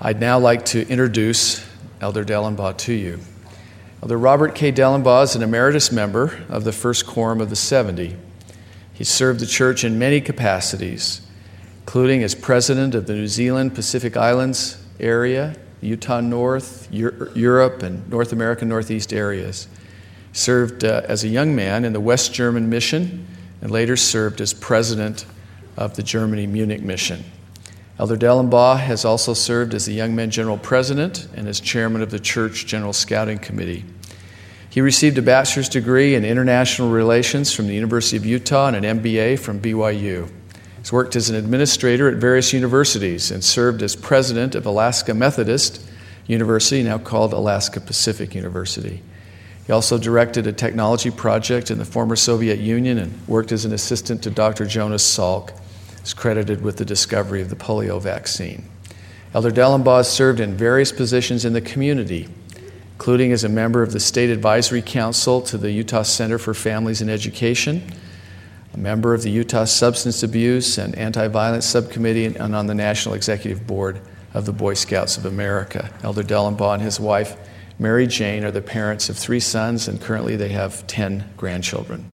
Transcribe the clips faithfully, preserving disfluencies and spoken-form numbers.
I'd now like to introduce Elder Dellenbaugh to you. Elder Robert K. Dellenbaugh is an emeritus member of the First Quorum of the seventy. He served the church in many capacities, including as president of the New Zealand Pacific Islands area, Utah North, Europe, and North America Northeast areas. He served uh, as a young man in the West German Mission and later served as president of the Germany Munich Mission. Elder Dellenbaugh has also served as the Young Men General President and as chairman of the Church General Scouting Committee. He received a bachelor's degree in international relations from the University of Utah and an M B A from B Y U. He's worked as an administrator at various universities and served as president of Alaska Methodist University, now called Alaska Pacific University. He also directed a technology project in the former Soviet Union and worked as an assistant to Doctor Jonas Salk, is credited with the discovery of the polio vaccine. Elder Dellenbaugh served in various positions in the community, including as a member of the State Advisory Council to the Utah Center for Families and Education, a member of the Utah Substance Abuse and Anti-Violence Subcommittee, and on the National Executive Board of the Boy Scouts of America. Elder Dellenbaugh and his wife, Mary Jane, are the parents of three sons, and currently they have ten grandchildren.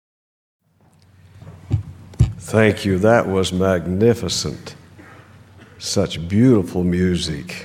Thank you. That was magnificent. Such beautiful music.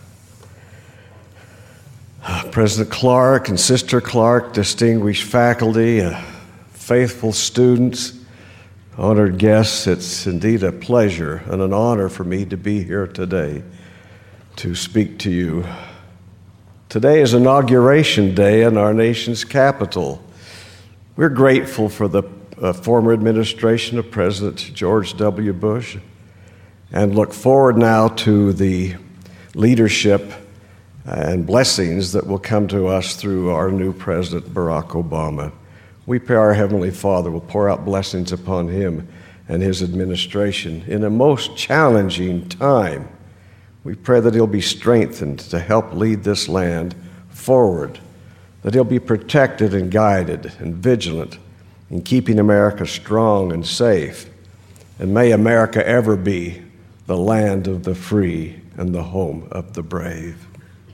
President Clark and Sister Clark, distinguished faculty, uh, faithful students, honored guests, it's indeed a pleasure and an honor for me to be here today to speak to you. Today is Inauguration Day in our nation's capital. We're grateful for the uh, former administration of President George W. Bush and look forward now to the leadership and blessings that will come to us through our new President, Barack Obama. We pray our Heavenly Father will pour out blessings upon him and his administration in a most challenging time. We pray that he'll be strengthened to help lead this land forward, that he'll be protected and guided and vigilant in keeping America strong and safe. And may America ever be the land of the free and the home of the brave.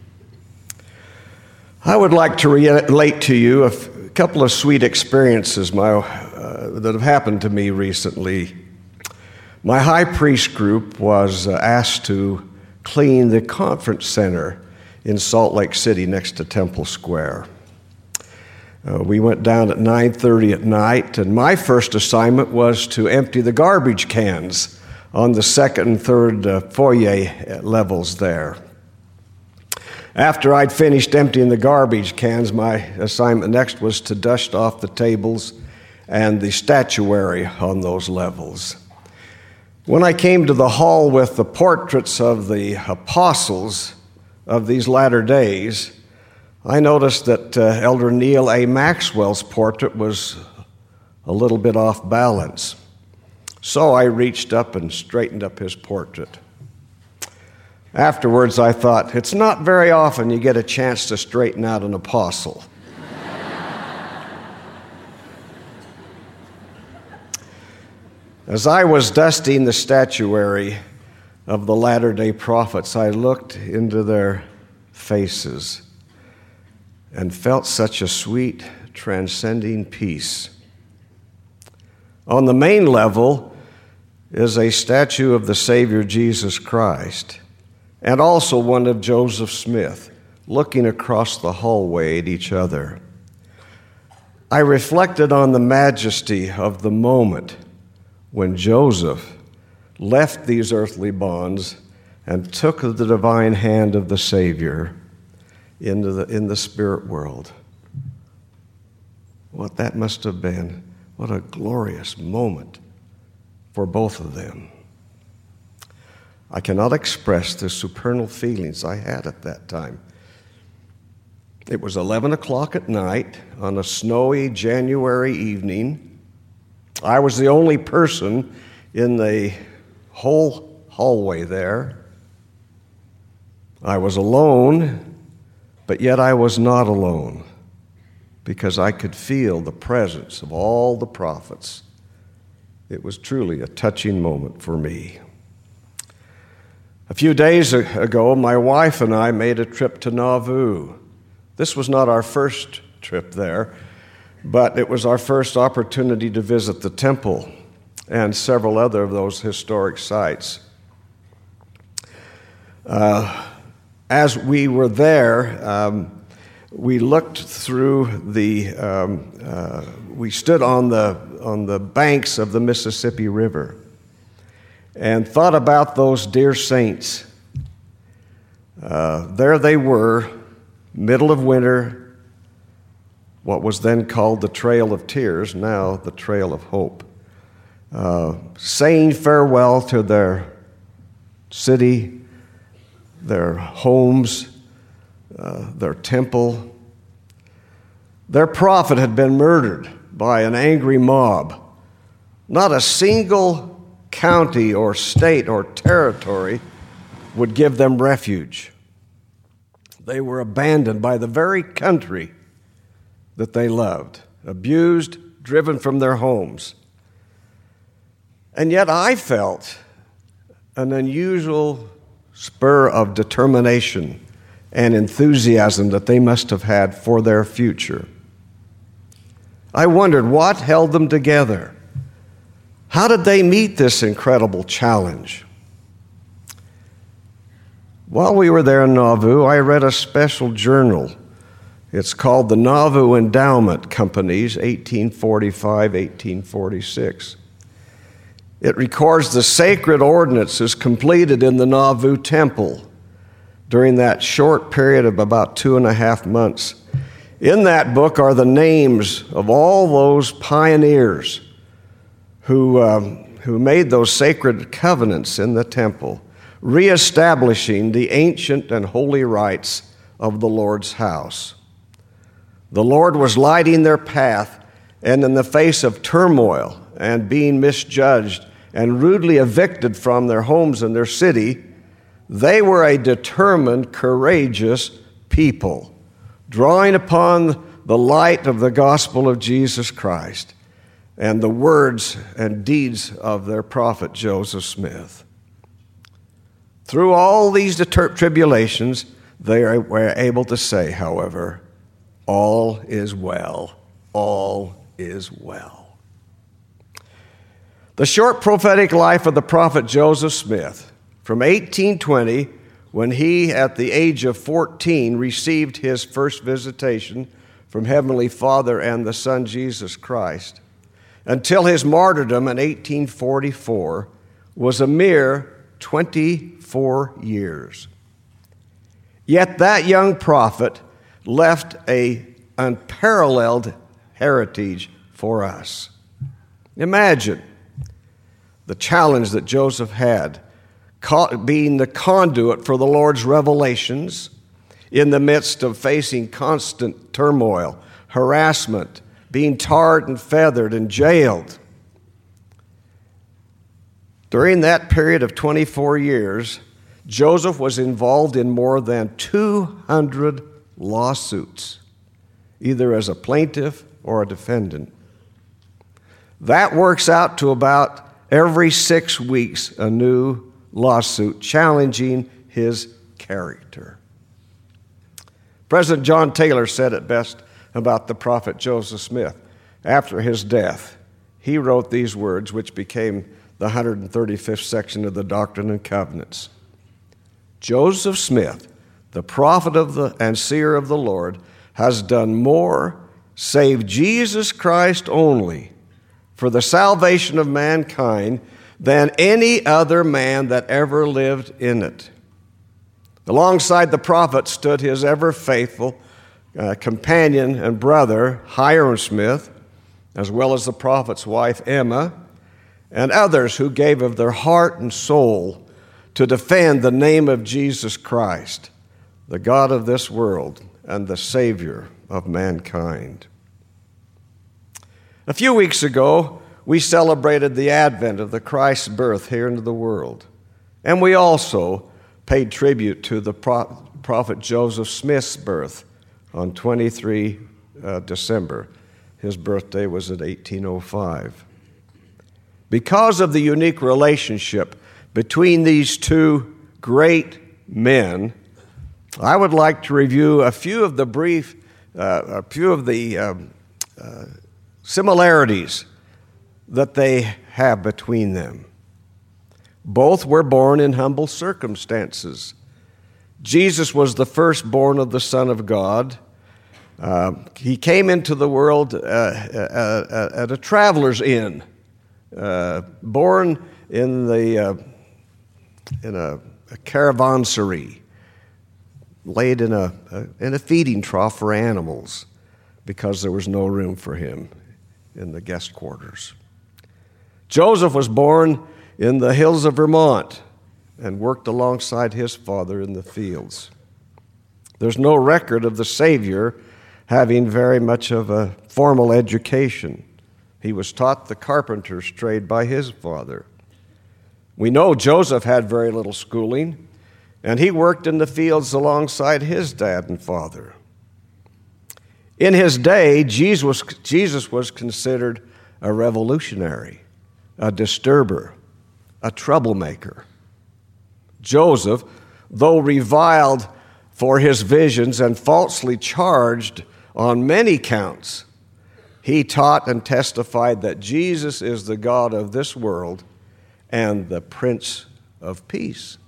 I would like to relate to you a f- couple of sweet experiences my, uh, that have happened to me recently. My high priest group was uh, asked to clean the conference center in Salt Lake City next to Temple Square. Uh, we went down at nine thirty at night, and my first assignment was to empty the garbage cans on the second and third uh, foyer levels there. After I'd finished emptying the garbage cans, my assignment next was to dust off the tables and the statuary on those levels. When I came to the hall with the portraits of the apostles of these latter days, I noticed that uh, Elder Neil A. Maxwell's portrait was a little bit off balance. So I reached up and straightened up his portrait. Afterwards, I thought, it's not very often you get a chance to straighten out an apostle. As I was dusting the statuary of the latter-day prophets, I looked into their faces and felt such a sweet, transcending peace. On the main level is a statue of the Savior Jesus Christ, and also one of Joseph Smith, looking across the hallway at each other. I reflected on the majesty of the moment when Joseph left these earthly bonds and took the divine hand of the Savior into the, in the spirit world. What that must have been. What a glorious moment for both of them. I cannot express the supernal feelings I had at that time. It was eleven o'clock at night on a snowy January evening. I was the only person in the whole hallway there. I was alone, but yet I was not alone, because I could feel the presence of all the prophets. It was truly a touching moment for me. A few days ago, my wife and I made a trip to Nauvoo. This was not our first trip there, but it was our first opportunity to visit the temple and several other of those historic sites. Uh, as we were there, um, we looked through the, um, uh, we stood on the, on the banks of the Mississippi River and thought about those dear saints. Uh, there they were, middle of winter, what was then called the Trail of Tears, now the Trail of Hope, uh, saying farewell to their city, their homes, uh, their temple. Their prophet had been murdered by an angry mob. Not a single county or state or territory would give them refuge. They were abandoned by the very country that they loved, abused, driven from their homes. And yet I felt an unusual spur of determination and enthusiasm that they must have had for their future. I wondered what held them together. How did they meet this incredible challenge? While we were there in Nauvoo, I read a special journal. It's called the Nauvoo Endowment Company's eighteen forty-five to eighteen forty-six. It records the sacred ordinances completed in the Nauvoo Temple during that short period of about two and a half months. In that book are the names of all those pioneers who, um, who made those sacred covenants in the temple, reestablishing the ancient and holy rites of the Lord's house. The Lord was lighting their path, and in the face of turmoil and being misjudged and rudely evicted from their homes and their city, they were a determined, courageous people, drawing upon the light of the gospel of Jesus Christ and the words and deeds of their prophet Joseph Smith. Through all these deter- tribulations, they are, were able to say, however, all is well, all is well. The short prophetic life of the prophet Joseph Smith, from eighteen twenty, when he, at the age of fourteen, received his first visitation from Heavenly Father and the Son Jesus Christ, until his martyrdom in eighteen forty-four, was a mere twenty-four years. Yet that young prophet left an unparalleled heritage for us. Imagine the challenge that Joseph had, being the conduit for the Lord's revelations in the midst of facing constant turmoil, harassment, being tarred and feathered and jailed. During that period of twenty-four years, Joseph was involved in more than two hundred lawsuits, either as a plaintiff or a defendant. That works out to about every six weeks a new lawsuit challenging his character. President John Taylor said it best about the prophet Joseph Smith. After his death, he wrote these words, which became the one hundred thirty-fifth section of the Doctrine and Covenants. Joseph Smith, the prophet of the and seer of the Lord, has done more, save Jesus Christ only, for the salvation of mankind than any other man that ever lived in it. Alongside the prophet stood his ever faithful uh, companion and brother, Hyrum Smith, as well as the prophet's wife, Emma, and others who gave of their heart and soul to defend the name of Jesus Christ, the God of this world and the Savior of mankind. A few weeks ago, we celebrated the advent of the Christ's birth here into the world, and we also paid tribute to the prophet Joseph Smith's birth on the twenty-third of December. His birthday was at eighteen oh five. Because of the unique relationship between these two great men, I would like to review a few of the brief, uh, a few of the um, uh, similarities that they have between them. Both were born in humble circumstances. Jesus was the firstborn of the Son of God. Uh, he came into the world uh, uh, uh, at a traveler's inn, uh, born in the uh, in a, a caravanserai, laid in a, a in a feeding trough for animals, because there was no room for him in the guest quarters. Joseph was born in the hills of Vermont and worked alongside his father in the fields. There's no record of the Savior having very much of a formal education. He was taught the carpenter's trade by his father. We know Joseph had very little schooling, and he worked in the fields alongside his dad and father. In his day, Jesus was, Jesus was considered a revolutionary, a disturber, a troublemaker. Joseph, though reviled for his visions and falsely charged on many counts, he taught and testified that Jesus is the God of this world and the Prince of Peace.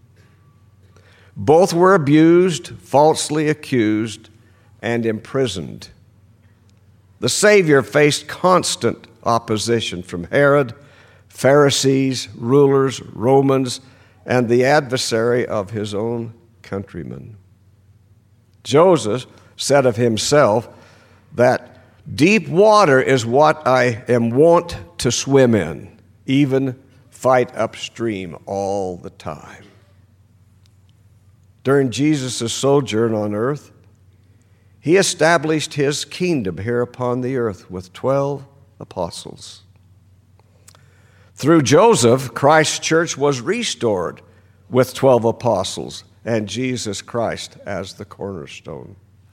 Both were abused, falsely accused, and imprisoned. The Savior faced constant opposition from Herod, Pharisees, rulers, Romans, and the adversary of his own countrymen. Joseph said of himself that deep water is what I am wont to swim in, even fight upstream all the time. During Jesus' sojourn on earth, he established his kingdom here upon the earth with twelve apostles. Through Joseph, Christ's church was restored with twelve apostles and Jesus Christ as the cornerstone.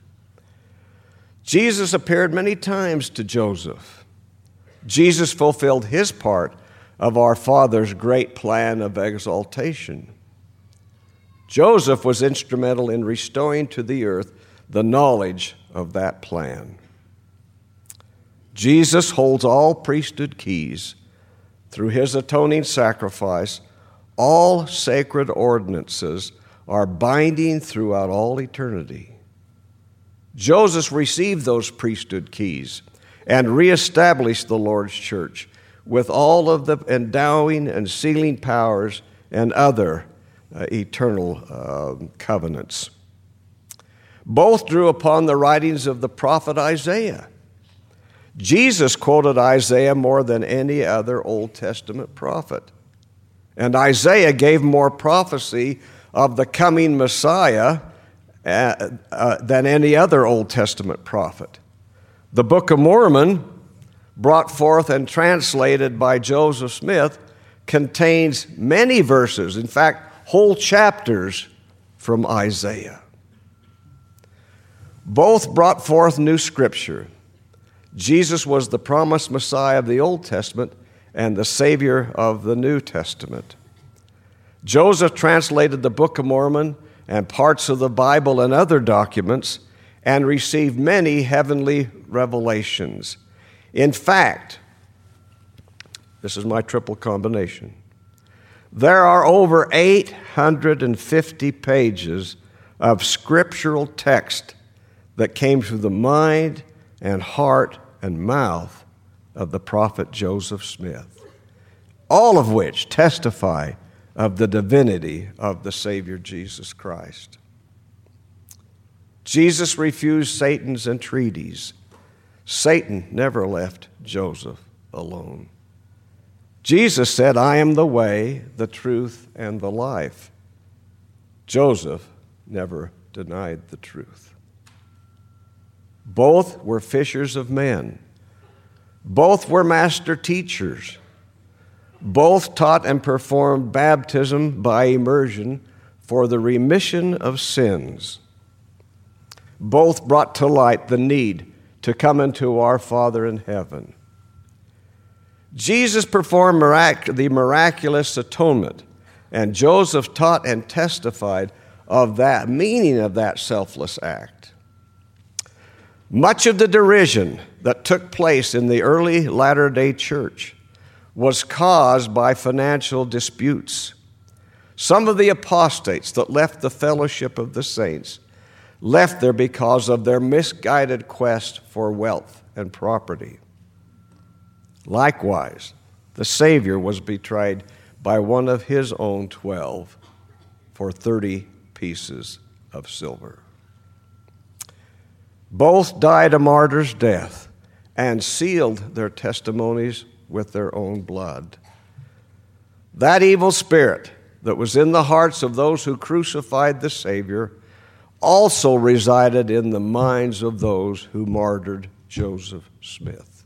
Jesus appeared many times to Joseph. Jesus fulfilled his part of our Father's great plan of exaltation. Joseph was instrumental in restoring to the earth the knowledge of that plan. Jesus holds all priesthood keys. Through his atoning sacrifice, all sacred ordinances are binding throughout all eternity. Joseph received those priesthood keys and reestablished the Lord's church with all of the endowing and sealing powers and other uh, eternal uh, covenants. Both drew upon the writings of the prophet Isaiah. Jesus quoted Isaiah more than any other Old Testament prophet. And Isaiah gave more prophecy of the coming Messiah uh, uh, than any other Old Testament prophet. The Book of Mormon, brought forth and translated by Joseph Smith, contains many verses, in fact, whole chapters from Isaiah. Both brought forth new scripture. Jesus was the promised Messiah of the Old Testament and the Savior of the New Testament. Joseph translated the Book of Mormon and parts of the Bible and other documents and received many heavenly revelations. In fact, this is my triple combination. There are over eight hundred fifty pages of scriptural text that came through the mind and heart and mouth of the prophet Joseph Smith, all of which testify of the divinity of the Savior Jesus Christ. Jesus refused Satan's entreaties. Satan never left Joseph alone. Jesus said, I am the way, the truth, and the life. Joseph never denied the truth. Both were fishers of men. Both were master teachers. Both taught and performed baptism by immersion for the remission of sins. Both brought to light the need to come into our Father in heaven. Jesus performed mirac- the miraculous atonement And Joseph taught and testified of that meaning of that selfless act. Much of the derision that took place in the early Latter-day Church was caused by financial disputes. Some of the apostates that left the fellowship of the saints left there because of their misguided quest for wealth and property. Likewise, the Savior was betrayed by one of his own twelve for thirty pieces of silver. Both died a martyr's death and sealed their testimonies with their own blood. That evil spirit that was in the hearts of those who crucified the Savior also resided in the minds of those who martyred Joseph Smith.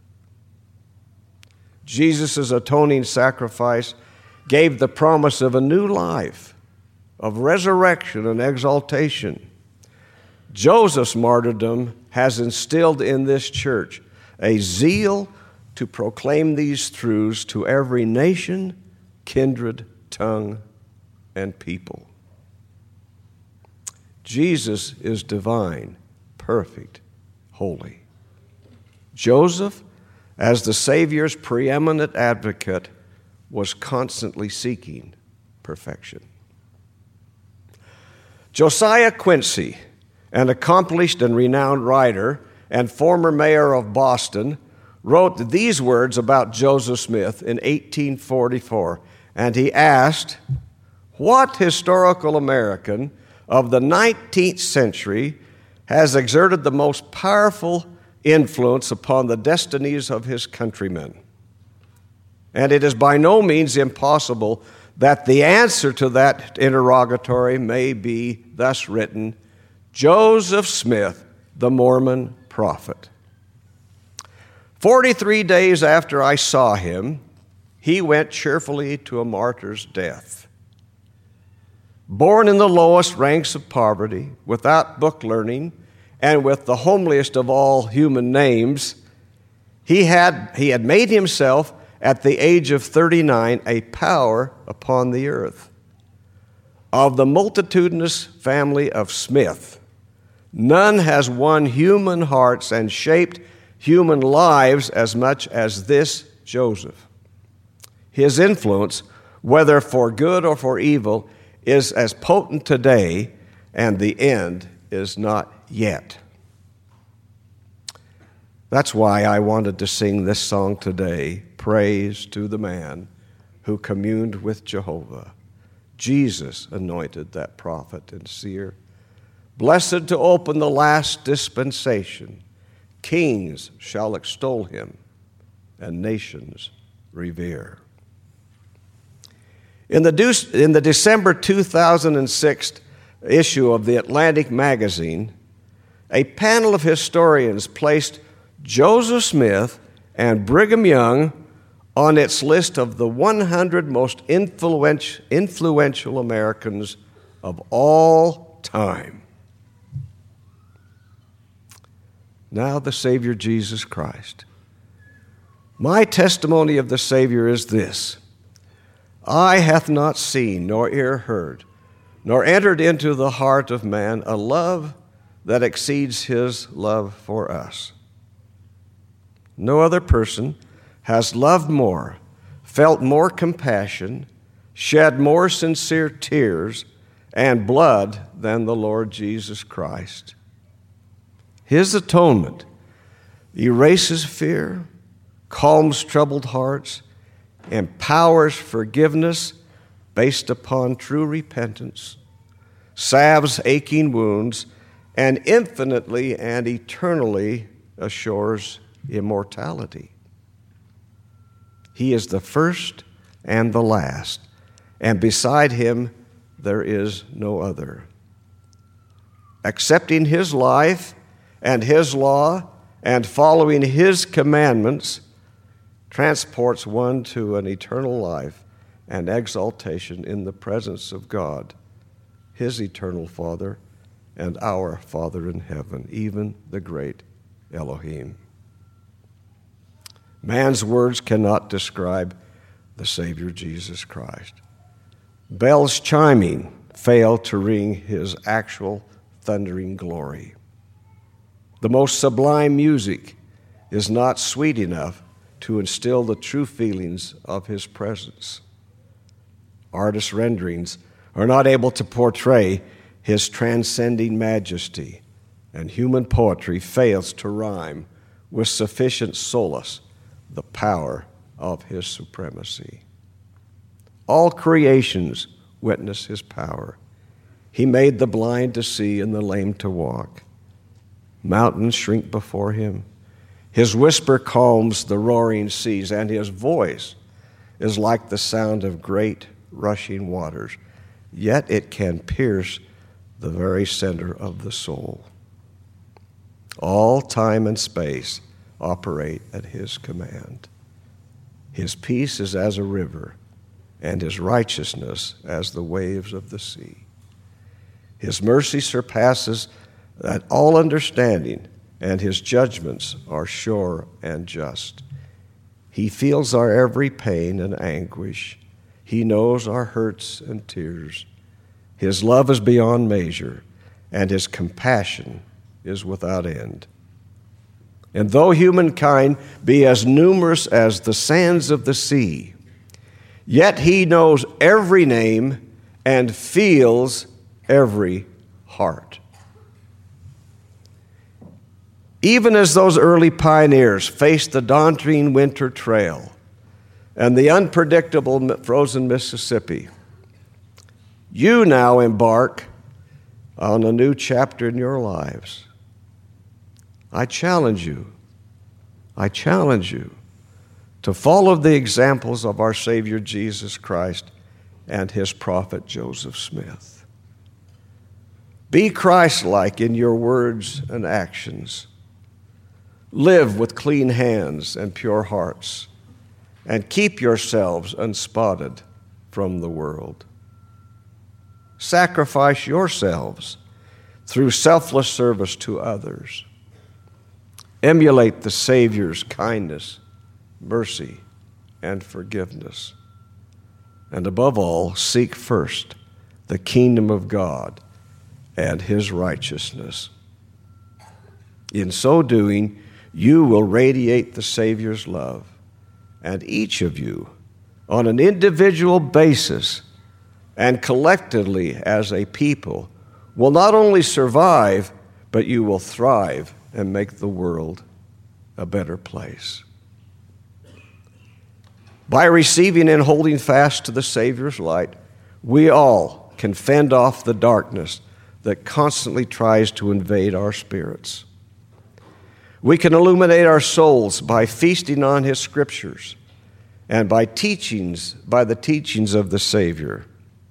Jesus' atoning sacrifice gave the promise of a new life, of resurrection and exaltation. Joseph's martyrdom has instilled in this church a zeal to proclaim these truths to every nation, kindred, tongue, and people. Jesus is divine, perfect, holy. Joseph, as the Savior's preeminent advocate, was constantly seeking perfection. Josiah Quincy, an accomplished and renowned writer and former mayor of Boston, wrote these words about Joseph Smith in eighteen forty-four, and he asked, "What historical American of the nineteenth century has exerted the most powerful influence upon the destinies of his countrymen?" And it is by no means impossible that the answer to that interrogatory may be thus written: Joseph Smith, the Mormon prophet. Forty-three days after I saw him, he went cheerfully to a martyr's death. Born in the lowest ranks of poverty, without book learning, and with the homeliest of all human names, he had, he had made himself, at the age of thirty-nine, a power upon the earth. Of the multitudinous family of Smith, none has won human hearts and shaped human lives as much as this Joseph. His influence, whether for good or for evil, is as potent today, and the end is not yet. That's why I wanted to sing this song today, Praise to the Man who communed with Jehovah. Jesus anointed that prophet and seer. Blessed to open the last dispensation, kings shall extol him, and nations revere. In the, De- in the December two thousand six issue of the Atlantic magazine, a panel of historians placed Joseph Smith and Brigham Young on its list of the one hundred most influential, influential Americans of all time. Now the Savior Jesus Christ. My testimony of the Savior is this: eye hath not seen, nor ear heard, nor entered into the heart of man a love that exceeds his love for us. No other person has loved more, felt more compassion, shed more sincere tears and blood than the Lord Jesus Christ. His atonement erases fear, calms troubled hearts, empowers forgiveness based upon true repentance, salves aching wounds, and infinitely and eternally assures immortality. He is the first and the last, and beside him there is no other. Accepting his life and his law and following his commandments transports one to an eternal life and exaltation in the presence of God, his eternal Father and our Father in heaven, even the great Elohim. Man's words cannot describe the Savior Jesus Christ. Bells chiming fail to ring his actual thundering glory. The most sublime music is not sweet enough to instill the true feelings of his presence. Artist renderings are not able to portray his transcending majesty, and human poetry fails to rhyme with sufficient solace the power of his supremacy. All creations witness his power. He made the blind to see and the lame to walk. Mountains shrink before him. His whisper calms the roaring seas, and his voice is like the sound of great rushing waters, yet it can pierce the very center of the soul. All time and space operate at his command. His peace is as a river, and his righteousness as the waves of the sea. His mercy surpasses that all understanding, and his judgments are sure and just. He feels our every pain and anguish. He knows our hurts and tears. His love is beyond measure, and his compassion is without end. And though humankind be as numerous as the sands of the sea, yet he knows every name and feels every heart. Even as those early pioneers faced the daunting winter trail and the unpredictable frozen Mississippi, you now embark on a new chapter in your lives. I challenge you, I challenge you to follow the examples of our Savior Jesus Christ and his prophet Joseph Smith. Be Christ-like in your words and actions. Live with clean hands and pure hearts, and keep yourselves unspotted from the world. Sacrifice yourselves through selfless service to others. Emulate the Savior's kindness, mercy, and forgiveness. And above all, seek first the kingdom of God and his righteousness. In so doing, you will radiate the Savior's love, and each of you, on an individual basis and collectively as a people, will not only survive, but you will thrive and make the world a better place. By receiving and holding fast to the Savior's light, we all can fend off the darkness that constantly tries to invade our spirits. We can illuminate our souls by feasting on his scriptures and by teachings, by the teachings of the Savior.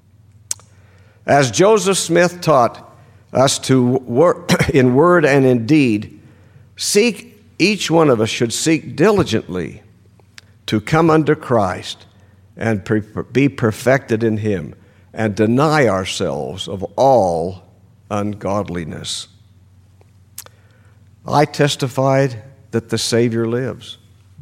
As Joseph Smith taught us to work in word and in deed, seek, each one of us should seek diligently to come under Christ and be perfected in him and deny ourselves of all ungodliness. I testified that the Savior lives.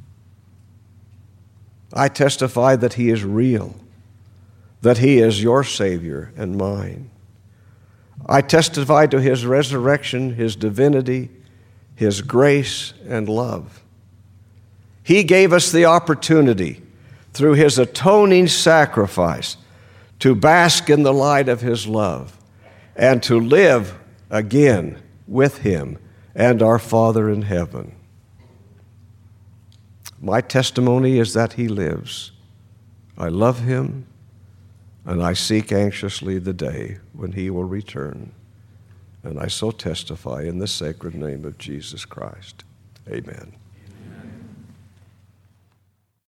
I testify that he is real, that he is your Savior and mine. I testify to his resurrection, his divinity, his grace and love. He gave us the opportunity through his atoning sacrifice to bask in the light of his love and to live again with him and our Father in heaven. My testimony is that he lives. I love him, and I seek anxiously the day when he will return. And I so testify in the sacred name of Jesus Christ. Amen.